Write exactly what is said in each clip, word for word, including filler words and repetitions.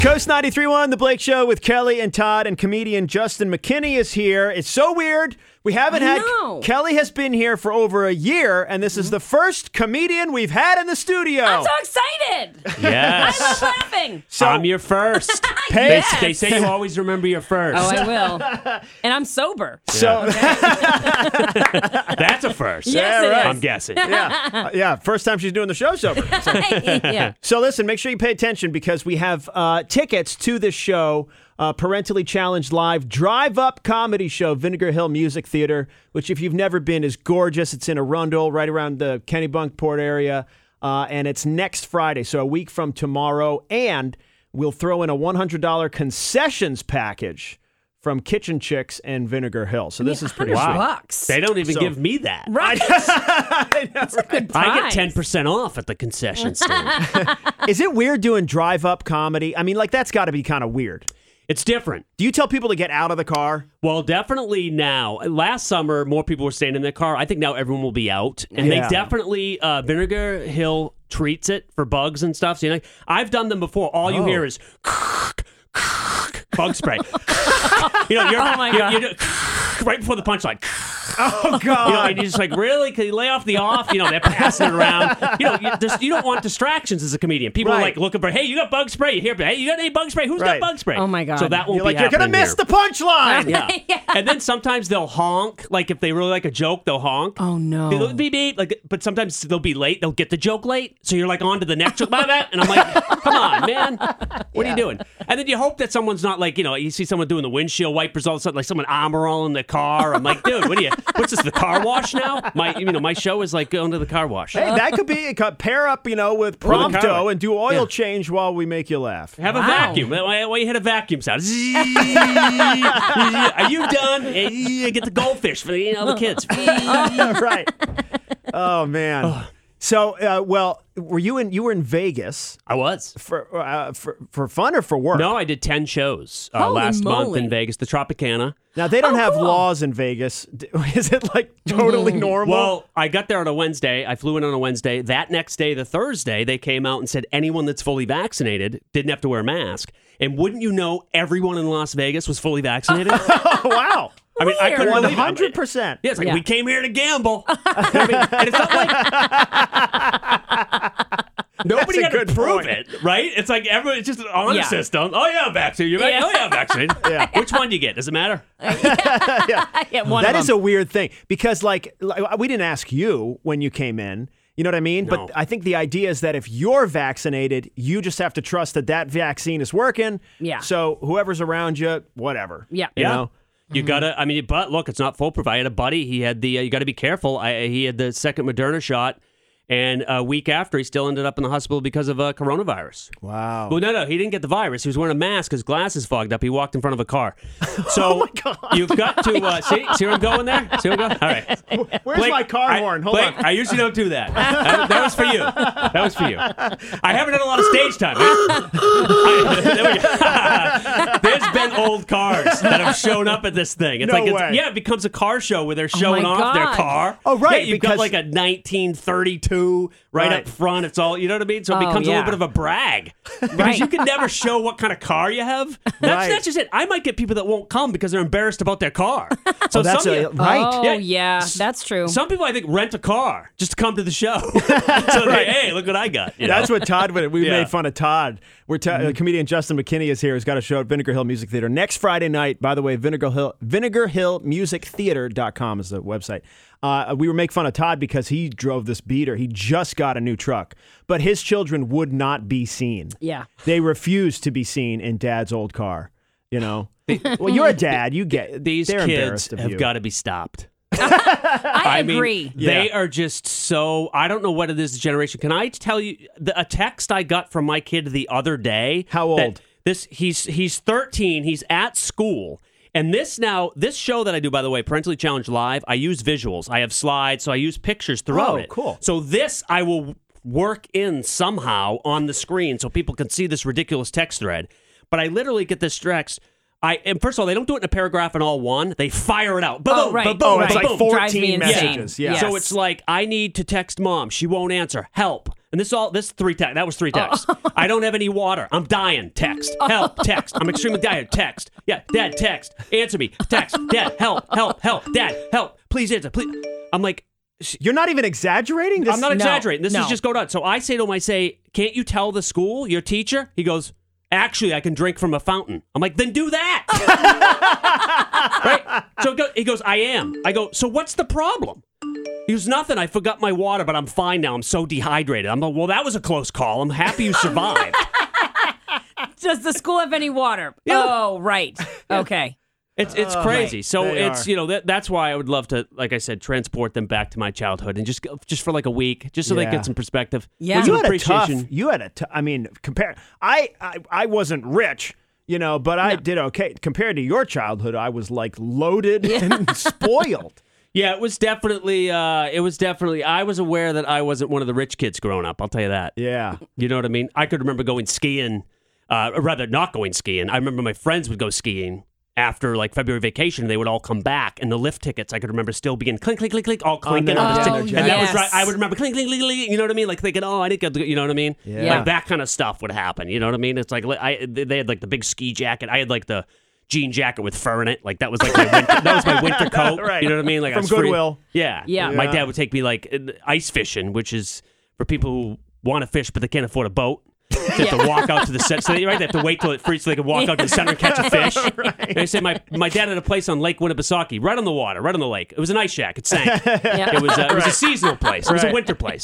Coast ninety-three point one, The Blake Show with Kelly and Todd, and comedian Justin McKinney is here. It's so weird. We haven't I had... know. Kelly has been here for over a year, and this is the first comedian we've had in the studio. I'm so excited. Yes. I love laughing. So, I'm your first. Pay- They, Yes. they say you always remember your first. Oh, I will. And I'm sober. so That's a first. Yes, Yeah, it right. is. I'm guessing. yeah, Uh, yeah, first time she's doing the show sober. So, yeah. so listen, make sure you pay attention because we have uh, tickets to this show, uh, Parentally Challenged Live Drive-Up Comedy Show, Vinegar Hill Music Theater, which if you've never been is gorgeous. It's in Arundel, right around the Kennebunkport area, uh, and it's next Friday, so a week from tomorrow, and we'll throw in a one hundred dollars concessions package from Kitchen Chicks and Vinegar Hill. So this is pretty one hundred sweet. bucks. They don't even So- give me that. Right. That's a good I get prize. ten percent off at the concession stand. Is it weird doing drive-up comedy? I mean, like, that's got to be kind of weird. It's different. Do you tell people to get out of the car? Well, definitely now. Last summer, more people were staying in their car. I think now everyone will be out. And Yeah. they definitely, uh, Vinegar Hill treats it for bugs and stuff. So, you know, I've done them before. All you Oh. hear is bug spray. you know, you're, Oh, my you're, God. you're, right before the punchline. Oh, You know, God. and you're just like, really? Can you lay off the off? You know, they're passing it around. You know, you, just, you don't want distractions as a comedian. People are Right. like looking for, hey, you got bug spray? You hear, hey, you got any bug spray? Who's Right. got bug spray? Oh, my God. So that won't You're be like, you're going to happening miss here. the punchline. Yeah. Yeah. And then sometimes they'll honk. Like if they really like a joke, they'll honk. Oh, no. They'll beep, beep, like, but sometimes they'll be late. They'll get the joke late. So you're like on to the next joke. Blah, blah, and I'm like, come on, man. What are you doing? And then you hope that someone's not like, you know, you see someone doing the windshield wipers all of a sudden, like someone armor all in the car. I'm like, dude, what are you, what's this, the car wash now? My, you know, my show is like going to the car wash. Hey, that could be, it could pair up, you know, with Or the car Prompto wash. and do oil Yeah. change while we make you laugh. Have a Wow. vacuum. Why, why you hit a vacuum sound? Zzzz. Are you done? Eh, Get the goldfish for the, you know, the kids. Right. Oh, man. So, uh, well, were you in, you were in Vegas I was. for, uh, for, for fun or for work? No, I did ten shows uh, Holy last month moly. in Vegas, the Tropicana. Now, they don't Oh, have cool. laws in Vegas. D- Is it like totally normal? Well, I got there on a Wednesday. I flew in on a Wednesday. That next day, the Thursday, they came out and said anyone that's fully vaccinated didn't have to wear a mask. And wouldn't you know, everyone in Las Vegas was fully vaccinated? oh, wow. I mean, I couldn't one believe it. hundred percent. Yeah, it's like, Yeah. we came here to gamble. I mean, and it's not like... Nobody That's a had to good prove point. it, right? It's like everyone, it's just an honor Yeah. system. Oh, yeah, I'm vaccinated. You're Yeah. vac- Oh, yeah, I'm vaccinated. Yeah. Which one do you get? Does it matter? Yeah, one That of is them. a weird thing because, like, like, we didn't ask you when you came in. You know what I mean? No. But I think the idea is that if you're vaccinated, you just have to trust that that vaccine is working. Yeah. So whoever's around you, whatever. Yeah. You Yeah. know? You gotta. I mean, but look, it's not foolproof. I had a buddy. He had the. Uh, you got to be careful. I, he had the second Moderna shot, and a week after, he still ended up in the hospital because of uh, coronavirus. Wow. Well, no, no, he didn't get the virus. He was wearing a mask. His glasses fogged up. He walked in front of a car. So Oh my God. you've got to uh, see. See where I'm going there? See where I'm going? All right. Where's Blake, my car I, horn? Hold Blake, on. I usually don't do that. that. That was for you. That was for you. I haven't done a lot of stage time. I, there we go. There's been old cars that have shown up at this thing. It's No like it's, way. yeah, it becomes a car show where they're showing my off their God. car. Oh, right, Yeah, you've because- got like a nineteen thirty-two right, Right. up front. It's all, you know what I mean? So it Oh, becomes a yeah. little bit of a brag. Because Right. you can never show what kind of car you have. That's, Right. that's just it. I might get people that won't come because they're embarrassed about their car. So Oh, that's some, a, of you- right. Oh, Yeah. yeah, S- that's true. some people, I think, rent a car just to come to the show. So they, hey, look what I got. you That's know? what Todd would. We Yeah. made fun of Todd. We're ta- uh, comedian Justin McKinney is here. He's got a show at Vinegar Hill Music Theater next Friday night. By the way, Vinegar Hill Vinegar Hill Music Theater dot com is the website. Uh, we were making fun of Todd because he drove this beater. He just got a new truck, but his children would not be seen. Yeah. They refused to be seen in Dad's old car. You know. Well, you're a dad. You get These they're kids embarrassed of have you. got to be stopped. I, I mean, agree. they Yeah. are just so. I don't know what it is. The generation. Can I tell you the, a text I got from my kid the other day? How that old? This he's he's thirteen. He's at school. And this now, this show that I do, by the way, Parentally Challenged Live, I use visuals. I have slides, so I use pictures throughout Oh, it. cool. So this I will work in somehow on the screen so people can see this ridiculous text thread. But I literally get this text. I and first of all, they don't do it in a paragraph in all one. They fire it out. Boom, Oh, boom, right. boom, boom, Oh, it's boom, like boom. four- Drives me fourteen insane. messages, yeah. So Yes. it's like, I need to text mom. She won't answer. Help. And this all this three text. That was three texts. I don't have any water. I'm dying. Text. Help. Text. I'm extremely tired. Text. Yeah. Dad. Text. Answer me. Text. Dad. Help. Help. Help. Dad. Help. Please answer. Please. I'm like, You're not even exaggerating. This, I'm not No, exaggerating. This no. is just going on. So I say to him, I say, can't you tell the school, your teacher? He goes, actually, I can drink from a fountain. I'm like, then do that. Right? So he goes, I am. I go, so what's the problem? He goes, nothing. I forgot my water, but I'm fine now. I'm so dehydrated. I'm like, well, that was a close call. I'm happy you survived. Does the school have any water? Yeah. Oh, right. Okay. It's it's crazy. So They it's are. you know that that's why I would love to, like I said, transport them back to my childhood and just go- just for like a week, just so they Yeah. get some perspective. Yeah. With You some had a tough. appreciation. You had a. T- I mean, compare. I, I I wasn't rich, you know, but I did okay compared to your childhood. I was like loaded and spoiled. Yeah, it was definitely. Uh, it was definitely. I was aware that I wasn't one of the rich kids growing up. I'll tell you that. Yeah. You know what I mean? I could remember going skiing, uh, or rather not going skiing. I remember my friends would go skiing after like February vacation. They would all come back, and the lift tickets I could remember still being clink, clink, clink, clink, all clinking the- on the Oh, stick. And that was yes. right. I would remember clink, clink, clink, clink. You know what I mean? Like thinking, oh, I didn't get. To, you know what I mean? Yeah. Like that kind of stuff would happen. You know what I mean? It's like I they had like the big ski jacket. I had like the jean jacket with fur in it. Like that was like my winter, that was my winter coat. Right. You know what I mean? Like I From was free- Goodwill. Yeah. Yeah. My Yeah. dad would take me like uh, ice fishing, which is for people who want to fish but they can't afford a boat. They have to walk out to the center. So they, right, they have to wait till it freezes so they can walk out to the center and catch a fish. And I say my, my dad had a place on Lake Winnipesaukee, right on the water, right on the lake. It was an ice shack. It sank. Yeah. It was uh, it was a seasonal place. It was a Right. winter place.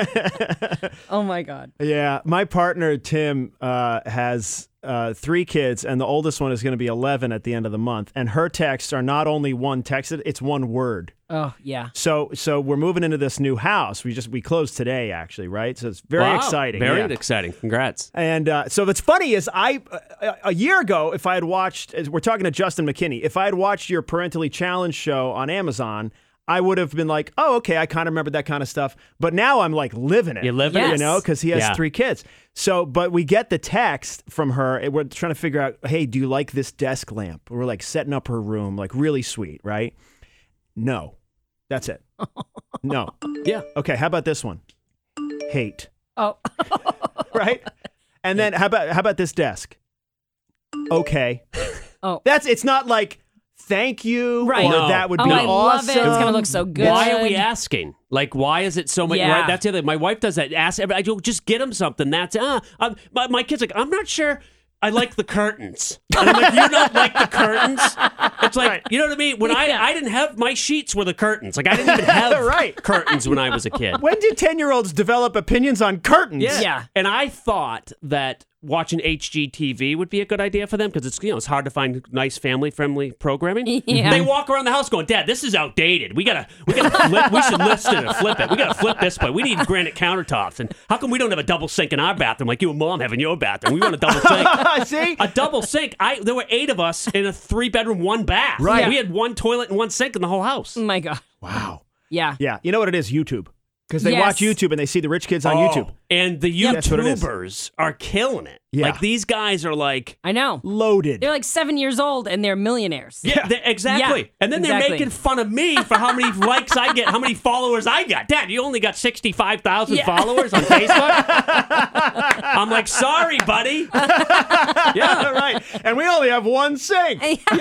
Oh, my God. Yeah, my partner Tim uh, has uh, three kids, and the oldest one is going to be eleven at the end of the month. And her texts are not only one text; it's one word. Oh, yeah. So, so we're moving into this new house. We just we closed today, actually, right? So it's very Wow. exciting. Very yeah. exciting. Congrats. And uh, so what's funny is I uh, a year ago, if I had watched, as we're talking to Justin McKinney, if I had watched your Parentally Challenged show on Amazon, I would have been like, oh, okay, I kind of remember that kind of stuff. But now I'm like living it. You live it? You Yes. know, because he has Yeah. three kids. So, but we get the text from her. And we're trying to figure out, hey, do you like this desk lamp? We're like setting up her room, like really sweet, right? No, that's it. No. Yeah. Okay, how about this one? Hate. Oh, Right? And then how about how about this desk? Okay. Oh. That's it's not like thank you Right. or No. that would oh be I love awesome. it. It's going to look so good. Why are we asking? Like, why is it so much? Yeah. Right? That's the other. My wife does that. Ask. every- I go, just get them something. That's ah. I'm, my, my kid's like, I'm not sure. I like the curtains. And I'm like, you don't like the curtains? It's like, Right. you know what I mean? When Yeah. I I didn't have my sheets were the curtains. Like I didn't even have Right. curtains when I was a kid. When do ten-year-olds develop opinions on curtains? Yeah. Yeah. And I thought that watching H G T V would be a good idea for them because it's you know it's hard to find nice family friendly programming. Yeah. They walk around the house going, "Dad, this is outdated. We gotta we gotta flip. We should lift it and flip it. We gotta flip this way. We need granite countertops. And how come we don't have a double sink in our bathroom like you and Mom have in your bathroom? We want a double sink." See? A double sink. I there were eight of us in a three bedroom, one bath. Right. We had one toilet and one sink in the whole house. Oh, my God. Wow. Yeah. Yeah. You know what it is? YouTube. Because they Yes. watch YouTube and they see the rich kids on Oh, YouTube. and the That's what it is. YouTubers are killing it. Yeah. Like these guys are like. I know. Loaded. They're like seven years old and they're millionaires. Yeah, they- exactly. Yeah, and then they're exactly. making fun of me for how many likes I get, how many followers I got. Dad, you only got sixty-five thousand Yeah. followers on Facebook? I'm like, sorry, buddy. Yeah, right. And we only have one sink.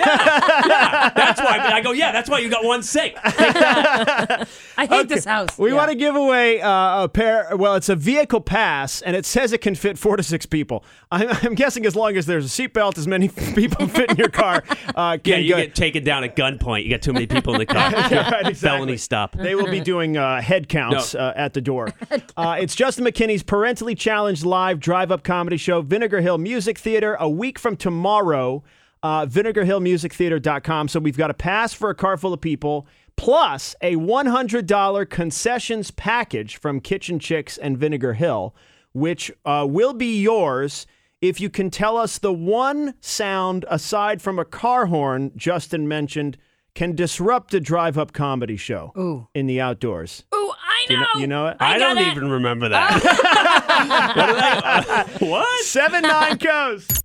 that's why. I go, yeah, that's why you got one sink. I hate this house. We Yeah. want to give away uh, a pair. Well, it's a vehicle pass, and it says it can fit four to six people. I'm, I'm guessing as long as there's a seatbelt, as many people fit in your car. Uh, Yeah, can you go- get taken down at gunpoint. You got too many people in the car. Yeah, right, exactly. Felony stop. They will be doing uh, head counts No. uh, at the door. Uh, it's Justin McKinney's Parentally Challenged live drive-up comedy show, Vinegar Hill Music Theater, a week from tomorrow, uh, vinegar hill music theater dot com. So we've got a pass for a car full of people, plus a one hundred dollars concessions package from Kitchen Chicks and Vinegar Hill, which uh, will be yours if you can tell us the one sound, aside from a car horn Justin mentioned, can disrupt a drive-up comedy show Ooh. in the outdoors. Ooh, I know. You know, you know it? I, got don't it. even remember that. what? Did I, uh, what? Seven nine goes.